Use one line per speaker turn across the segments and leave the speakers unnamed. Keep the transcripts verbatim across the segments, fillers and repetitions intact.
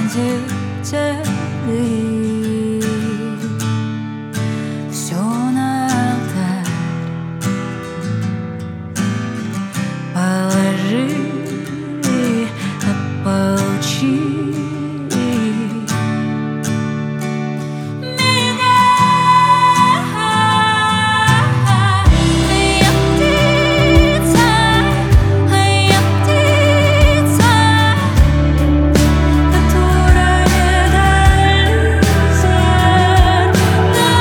детали. Все на алтарь положили, а получили меня. Я птица, я птица, которая вдаль зерна.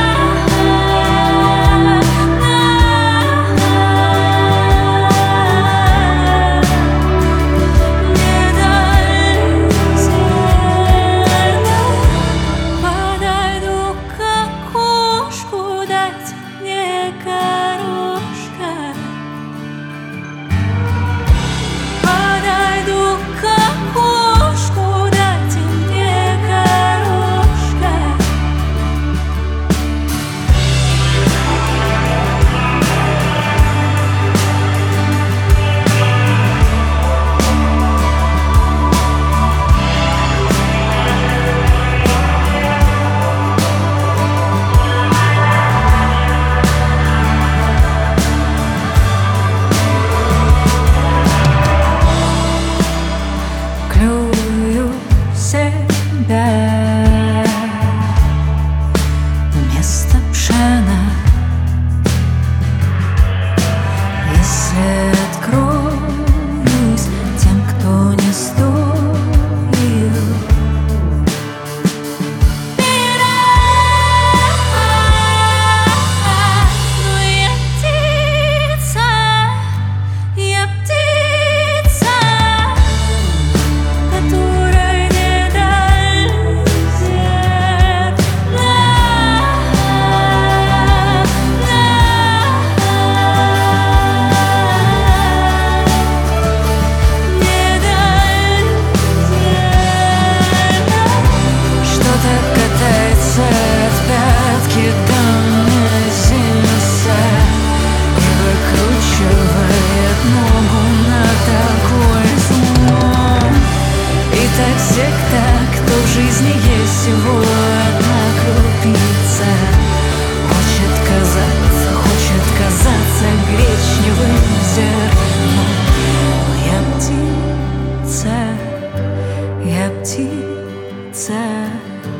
Подойду к окошку, дайте мне горошка. Подойду к окошку, дайте мне горошка. Клюю себя вместо пшена. Если откроюсь тем, кто не стоит мира. Но я птица, я птица, которой не даль зерна. Не даль зерна. Что-то катается от пятки до мизинца и выкручивает ногу на такой звон. И так всегда, кто в жизни есть всего одна крупица, хочет казаться, хочет казаться гречневым зерном. Но я птица, я птица.